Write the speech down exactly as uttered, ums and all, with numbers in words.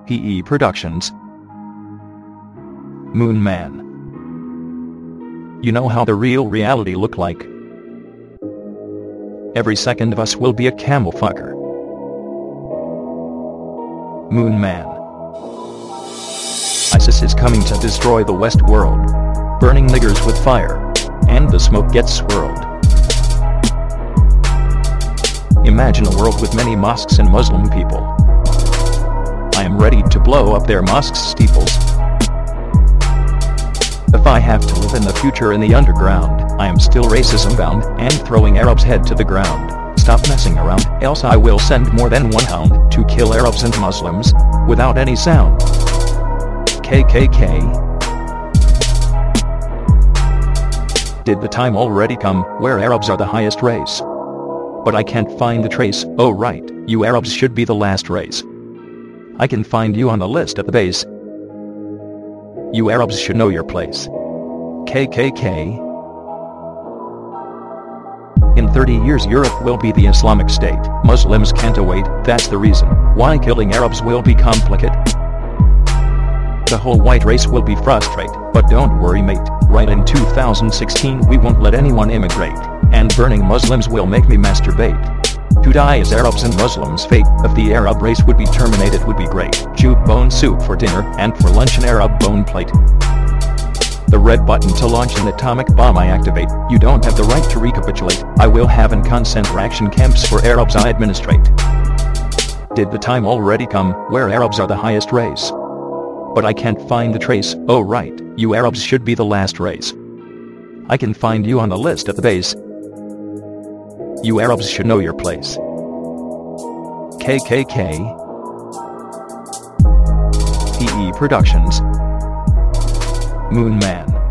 P E Productions. Moon Man. You know how the real reality look like? Every second of us will be a camel fucker. Moon Man. ISIS is coming to destroy the West world, burning niggers with fire, and the smoke gets swirled. Imagine a world with many mosques and Muslim people. I am ready to blow up their mosques' steeples. If I have to live in the future in the underground, I am still racism bound and throwing Arabs' head to the ground. Stop messing around, else I will send more than one hound to kill Arabs and Muslims without any sound. K K K. Did the time already come where Arabs are the highest race? But I can't find the trace. Oh right, you Arabs should be the last race. I can find you on the list at the base. You Arabs should know your place. K K K. In thirty years Europe will be the Islamic State. Muslims can't await, that's the reason why killing Arabs will be complicated. The whole white race will be frustrated, but don't worry mate, right in two thousand sixteen we won't let anyone immigrate, and burning Muslims will make me masturbate. To die as Arabs and Muslims' fate, if the Arab race would be terminated would be great. Jew bone soup for dinner, and for lunch an Arab bone plate. The red button to launch an atomic bomb I activate. You don't have the right to recapitulate. I will have in concentration camps for Arabs I administrate. Did the time already come where Arabs are the highest race? But I can't find the trace. Oh right, you Arabs should be the last race. I can find you on the list at the base. You Arabs should know your place. K K K. P E Productions. Moon Man.